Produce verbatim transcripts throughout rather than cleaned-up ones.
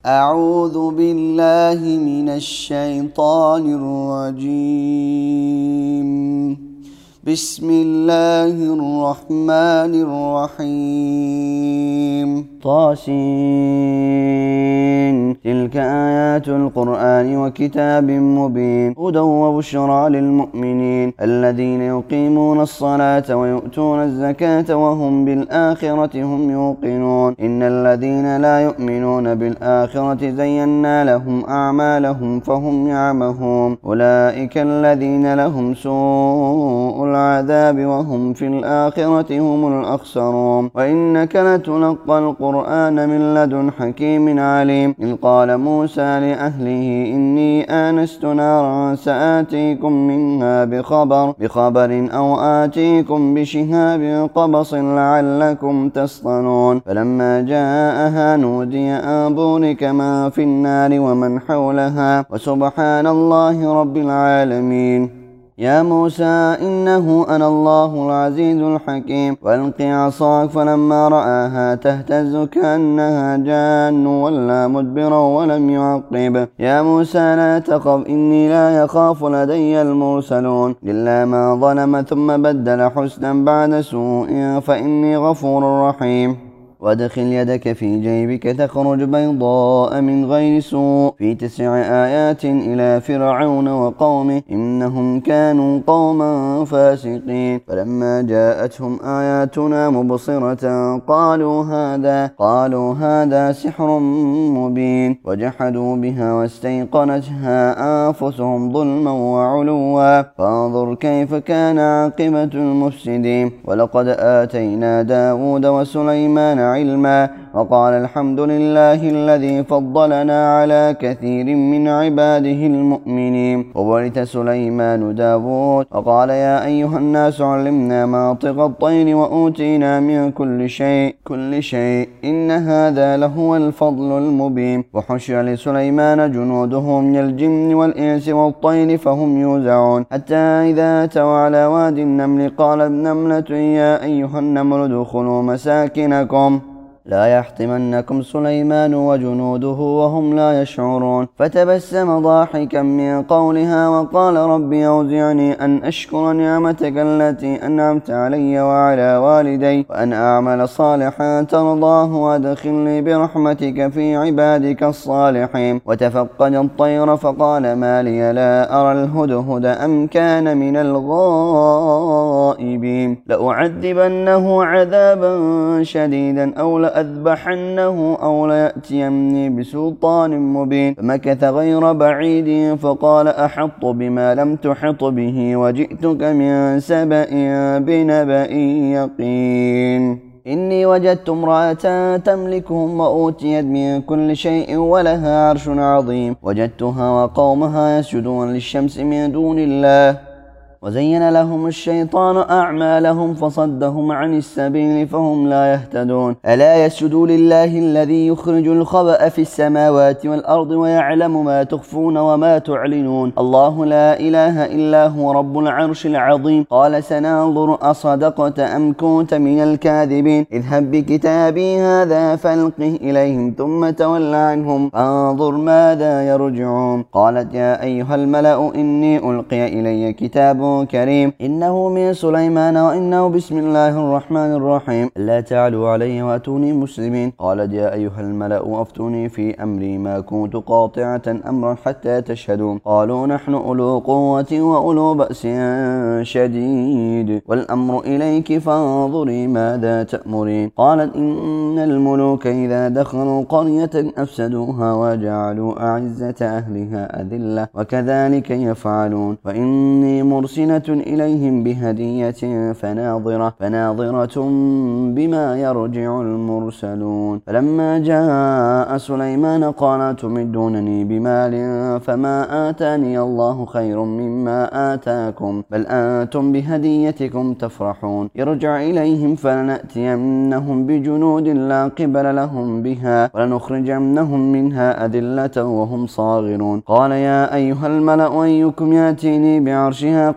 أعوذ بالله من الشيطان الرجيم. بسم الله الرحمن الرحيم. طاسين تلك آيات القرآن وكتاب مبين هدى وبشرى للمؤمنين الذين يقيمون الصلاة ويؤتون الزكاة وهم بالآخرة هم يوقنون إن الذين لا يؤمنون بالآخرة زينا لهم أعمالهم فهم يعمهون أولئك الذين لهم سوء العذاب وهم في الآخرة هم الأخسرون وإنك لتلقى القرآن من لدن حكيم عليم إذ قال موسى لأهله إني آنست نارا سآتيكم منها بخبر بخبر أو آتيكم بشهاب قبص لعلكم تصطلون فلما جاءها نودي أن بورك من في النار ومن حولها وسبحان الله رب العالمين. يا موسى إنه أنا الله العزيز الحكيم وألق عصاك فلما رآها تهتز كأنها جان ولا مدبرا ولم يعقب يا موسى لا تخف إني لا يخاف لدي المرسلون إلا ما ظلم ثم بدل حسنا بعد سوء فإني غفور رحيم. وادخل يدك في جيبك تخرج بيضاء من غير سوء في تسع آيات إلى فرعون وقومه إنهم كانوا قوما فاسقين فلما جاءتهم آياتنا مبصرة قالوا هذا قالوا هذا سحر مبين وجحدوا بها واستيقنتها أنفسهم ظلما وعلوا فانظر كيف كان عاقبة المفسدين. ولقد آتينا داود وسليمان علما وقال الحمد لله الذي فضلنا على كثير من عباده المؤمنين. وورث سليمان داود وقال يا أيها الناس علمنا منطق الطير وأوتينا من كل شيء كل شيء إن هذا لهو الفضل المبين. وحشر لسليمان جنوده من الجن والإنس والطير فهم يوزعون حتى إذا أتوا على وادي النمل قالت نملة يا أيها النمل ادخلوا مساكنكم لا يحطمنكم سليمان وجنوده وهم لا يشعرون فتبسم ضاحكا من قولها وقال رب أوزعني أن أشكر نعمتك التي أنعمت علي وعلى والدي وأن أعمل صالحا ترضاه وأدخلني برحمتك في عبادك الصالحين. وتفقد الطير فقال ما لي لا أرى الهدهد أم كان من الغائبين لأعذبنه عذابا شديدا أو لأذبحنه أو ليأتيني بسلطان مبين. فمكث غير بعيد فقال أحط بما لم تحط به وجئتك من سبأ بنبأ يقين إني وجدت امرأة تملكهم وأوتيت من كل شيء ولها عرش عظيم وجدتها وقومها يسجدون للشمس من دون الله وزين لهم الشيطان أعمالهم فصدهم عن السبيل فهم لا يهتدون ألا يسجدوا لله الذي يخرج الخبأ في السماوات والأرض ويعلم ما تخفون وما تعلنون الله لا إله إلا هو رب العرش العظيم. قال سننظر أصدقت أم كنت من الكاذبين اذهب بكتابي هذا فألقه إليهم ثم تول عنهم فانظر ماذا يرجعون. قالت يا أيها الملأ إني ألقي إلي كتاب كريم إنه من سليمان وإنه بسم الله الرحمن الرحيم لا تعلوا علي وأتوني مسلمين. قالت يا أيها الملأ أفتوني في أمري ما كنت قاطعة أمرا حتى تشهدون قالوا نحن أولو قوة وأولو بأس شديد والأمر إليك فانظري ماذا تأمرين. قالت إن الملوك إذا دخلوا قرية أفسدوها وجعلوا أعزة أهلها أذلة وكذلك يفعلون وإني مرسل إليهم بهدية فناظرة فناظرة بما يرجع المرسلون. فلما جاء سليمان قال تمدونني بمال فما آتاني الله خير مما آتاكم بل أنتم بهديتكم تفرحون. ارجع إليهم فلنأتينهم بجنود لا قبل لهم بها ولنخرجنهم منها أذلة وهم صاغرون. قال يا أيها الملأ أيكم يأتيني بعرشها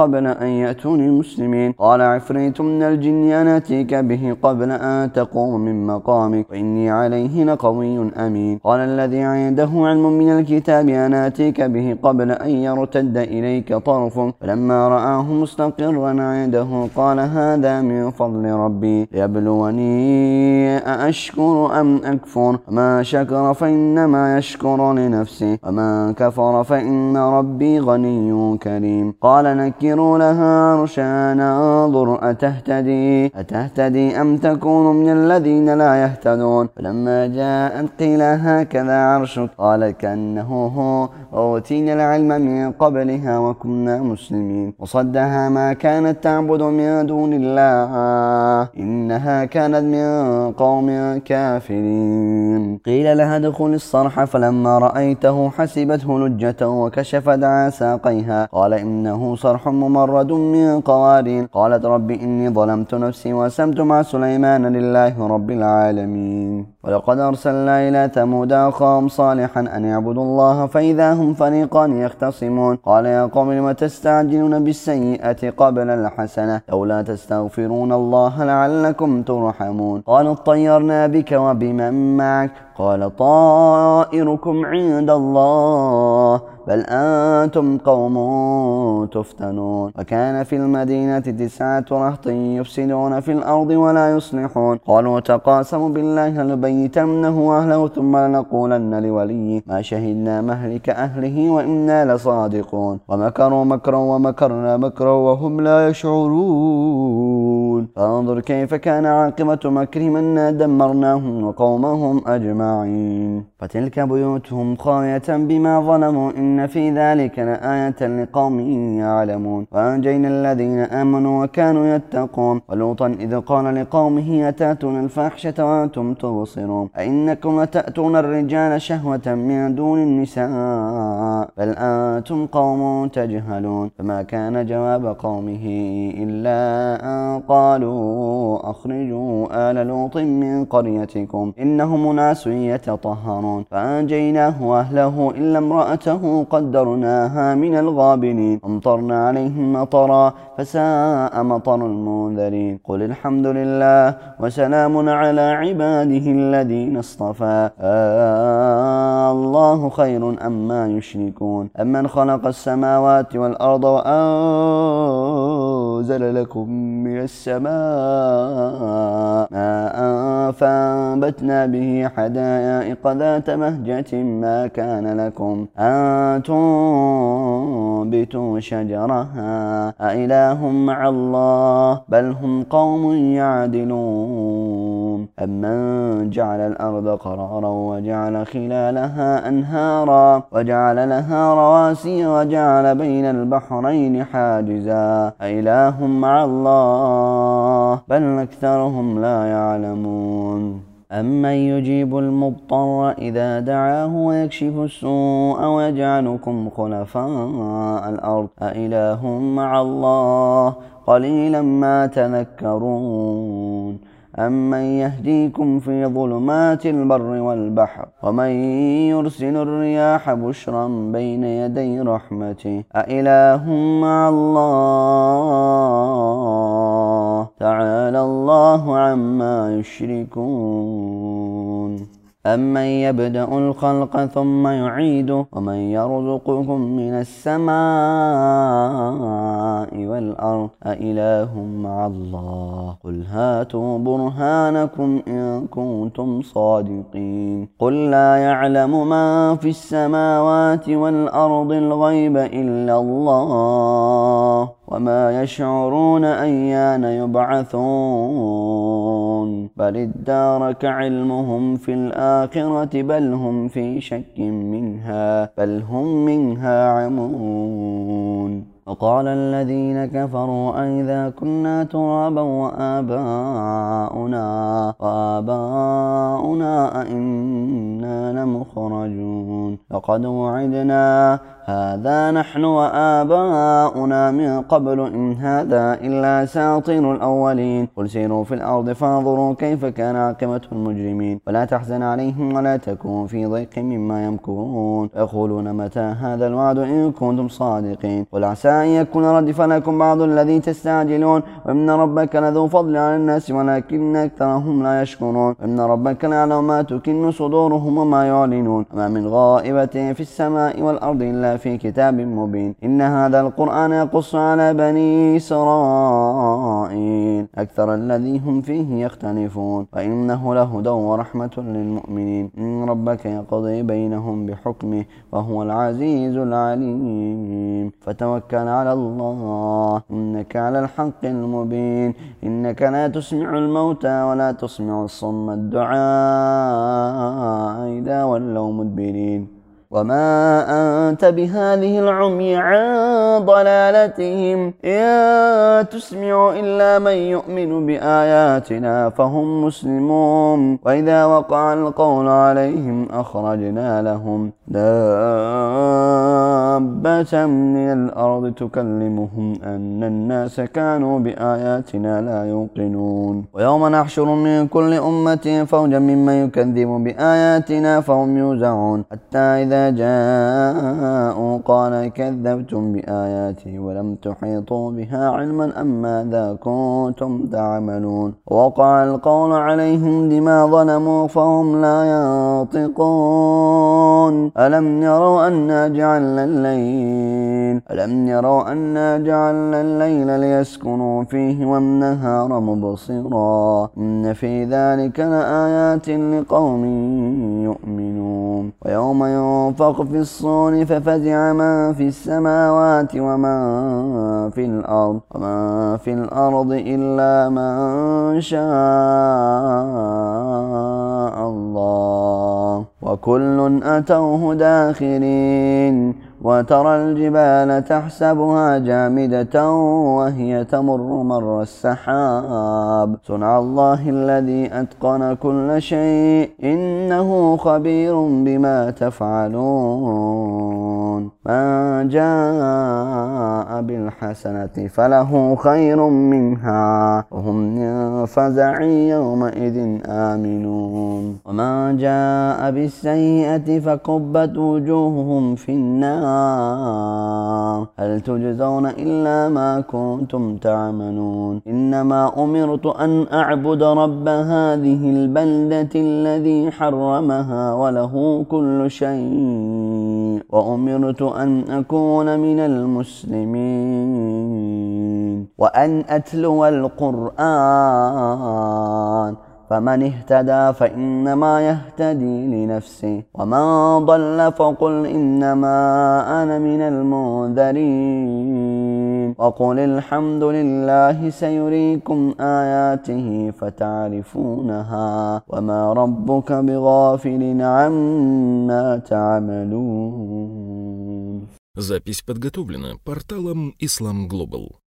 قبل أن يأتوني مسلمين. قال عفريت من الجن أنا آتيك به قبل أن تقوم من مقامك وإني عليه لقوي أمين. قال الذي عنده علم من الكتاب أنا آتيك به قبل أن يرتد إليك طرفك فلما رآه مستقرا عنده قال هذا من فضل ربي ليبلوني أأشكر أم أكفر ما شكر فإنما يشكر لنفسه وما كفر فإن ربي غني كريم. قال نكروا لها عرشها ننظر أتهتدي أتهتدي أم تكون من الذين لا يهتدون. فلما جاءت قيل هكذا عرشك قال كأنه هو وأوتينا العلم من قبلها وكنا مسلمين. وصدها ما كانت تعبد من دون الله إنها كانت من قوم كافرين. قيل لها ادخل الصرح فلما رأيته حسبته لجة وكشفت عن ساقيها قال إنه صرح ممرد من قوارير. قالت رب إني ظلمت نفسي وأسلمت مع سليمان لله رب العالمين. ولقد أرسلنا إلى ثمود أخاهم صالحا أن يعبدوا الله فإذا هم فريقان يختصمون. قال يا قوم لم تستعجلون بالسيئة قبل الحسنة لولا تستغفرون الله لعلكم ترحمون. قالوا اطيرنا بك وبمن معك قال طائركم عند الله بل أنتم قوم تفتنون. وكان في المدينة تسعة رهط يفسدون في الأرض ولا يصلحون. قالوا تقاسموا بالله لنبيتنه أهله ثم لنقولن لوليه ما شهدنا مهلك أهله وإنا لصادقون. ومكروا مكرا ومكرنا مكرا وهم لا يشعرون. فانظر كيف كان عاقبة مكرهم أنا دمرناهم وقومهم أجمعين. فتلك بيوتهم خاوية بما ظلموا إن في ذلك لآية لقوم يعلمون. وأنجينا الذين آمنوا وكانوا يتقون. ولوطا إذ قال لقومه أتأتون الفاحشة وأنتم تبصرون أئنكم لتأتون الرجال شهوة من دون النساء بل أنتم قوم تجهلون. فما كان جواب قومه إلا أن قالوا أخرجوا آل لوط من قريتكم إنهم أناس يتطهرون. فأنجيناه وأهله إلا امرأته قدرناها من الغابرين. أمطرنا عليهم مطرا فساء مطر المنذرين. قل الحمد لله وسلام على عباده الذين اصطفى آه الله خير أما يشركون. أمن خلق السماوات والأرض وأنزل لكم من السماء ماء فأنبتنا به حدائق ذات بهجة ما كان لكم أن تنبتوا شجرها أإله مع الله بل هم قوم يعدلون. أمن جعل الأرض قرارا وجعل خلالها أنهارا وجعل لها رواسي وجعل بين البحرين حاجزا أإله مع الله بل أكثرهم لا يعلمون. أمن يجيب المضطر إذا دعاه ويكشف السوء ويجعلكم خلفاء الأرض أإله مع الله قليلا ما تذكرون. أمن يهديكم في ظلمات البر والبحر ومن يرسل الرياح بشرا بين يدي رحمته أإله مع الله تعالى الله عما يشركون. أمن يبدأ الخلق ثم يعيده ومن يرزقكم من السماء والأرض أإله مع الله قل هاتوا برهانكم إن كنتم صادقين. قل لا يعلم ما في السماوات والأرض الغيب إلا الله وما يشعرون أيان يبعثون بل ادارك علمهم في الآخرة بل هم في شك منها بل هم منها عمون. وقال الذين كفروا أئذا كنا ترابا وآباؤنا وآباؤنا أئنا لمخرجون لقد وعدنا هذا نحن وآباؤنا من قبل إن هذا إلا أساطير الأولين. قل سيروا في الأرض فانظروا كيف كان عاقبة المجرمين ولا تحزن عليهم ولا تكون في ضيق مما يمكرون. يقولون متى هذا الوعد إن كنتم صادقين قل عسى أن يكون ردف لكم بعض الذي تستعجلون وإن ربك لذو فضل على الناس ولكن أكثرهم لا يشكرون وإن ربك ليعلم ما تكن صدورهم وما يعلنون وما من غائبة في السماء والأرض إلا في كتاب مبين إن هذا القرآن يقص على بني إسرائيل أكثر الذي هم فيه يختلفون وإنه لهدى ورحمة للمؤمنين إن ربك يقضي بينهم بحكمه وهو العزيز العليم فتوكل على الله إنك على الحق المبين إنك لا تسمع الموتى ولا تسمع الصم الدعاء إذا ولوا مدبرين وما أنت بهذه العمي عن ضلالتهم إن تسمع إلا من يؤمن بآياتنا فهم مسلمون وإذا وقع القول عليهم أخرجنا لهم دابة من الأرض تكلمهم أن الناس كانوا بآياتنا لا يوقنون ويوم نحشر من كل أمة فوجا ممن يكذب بآياتنا فهم يوزعون حتى إذا جاءوا قال كذبتم بآياتي ولم تحيطوا بها علما أم ماذا كنتم تعملون وقع القول عليهم بما ظلموا فهم لا ينطقون ألم يروا أنا جعلنا الليل ألم يروا أنا جعلنا الليل ليسكنوا فيه والنهار مبصرا إن في ذلك لآيات لقوم يؤمنون ويوم ينفخ في الصور ففزع من في السماوات ومن في الأرض ومن في الأرض إلا من شاء الله وكل أتوه داخرين وترى الجبال تحسبها جامدة وهي تمر مر السحاب صنع الله الذي أتقن كل شيء إنه خبير بما تفعلون من جاء بالحسنة فله خير منها وهم من فزع يومئذ آمنون ومن جاء بالسيئة فكبت وجوههم في النار هل تجزون إلا ما كنتم تعملون إنما أمرت أن أعبد رب هذه البلدة الذي حرمها وله كل شيء وأمرت أن أكون من المسلمين وأن أتلو القرآن فمن اهتدى فإنما يهتدي لنفسه ومن ضل فقل إنما أنا من المنذرين وقل الحمد لله سيريكم آياته فتعرفونها وما ربك بغافل عما تعملون. Запись подготовлена порталом Ислам Глобал.